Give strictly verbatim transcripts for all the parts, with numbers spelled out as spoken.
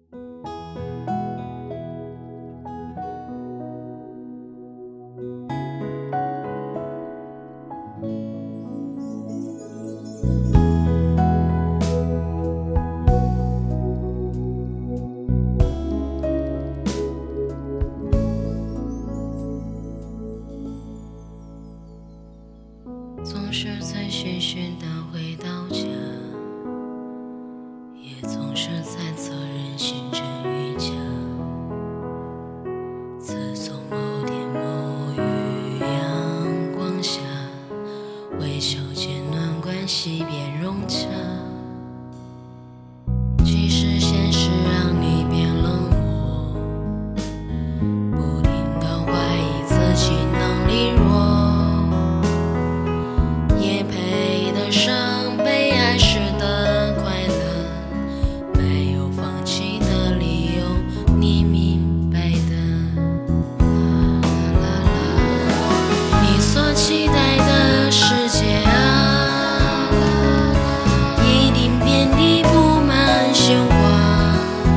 总是在徐徐地回到家，也总是在侧人行人愈加。自从某天某遇阳光下，微笑间暖关系变融洽。即使现实让你变冷漠，不停地怀疑自己能力弱。期待的世界啊，一定遍地布满鲜花。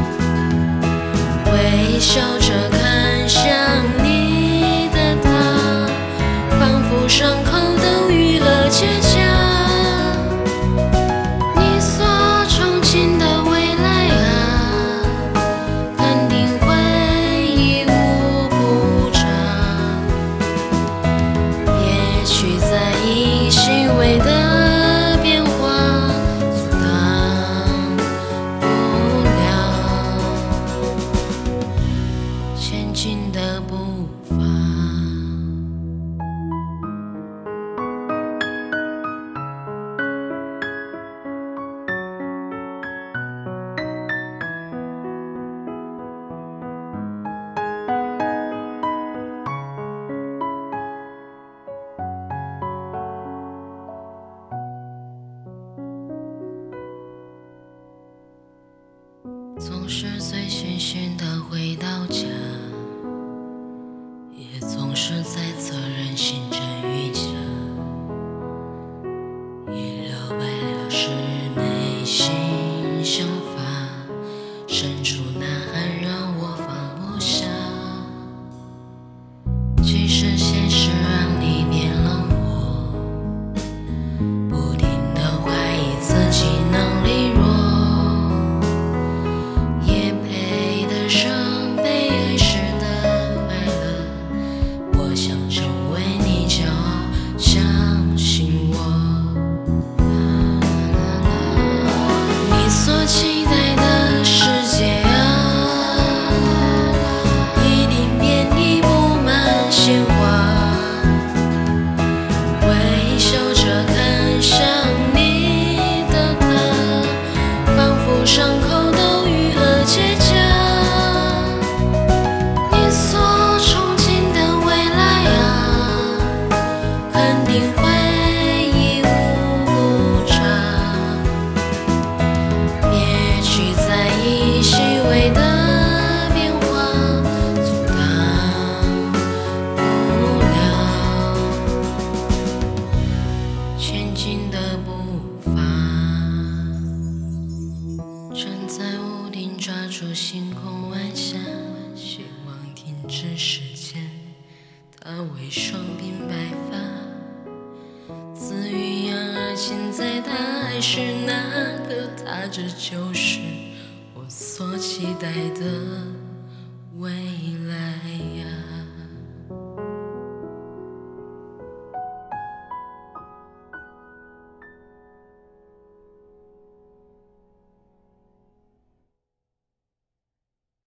微笑着看向你的他，仿佛伤口都愈了结痂。你所憧憬的未来啊，肯定会义无补偿。去在意细微的变化，阻挡不了前进的步伐。总是醉醺醺地回到家，也总是在侧人行人愈加。一了百了是内心想法，深处呐喊让我放不下。即使现实让你变冷漠，不停地怀疑自己能力弱。所期待的世界啊，一定遍地布满鲜花。微笑着看向你的他，仿佛伤口都愈了结痂。你所憧憬的未来啊，肯定会细微的变化，阻挡不了前进的步伐。站在屋顶抓住星空晚霞，希望停止时间。他为双鬓白发，自语养儿现在他还是那个他，这就是我所期待的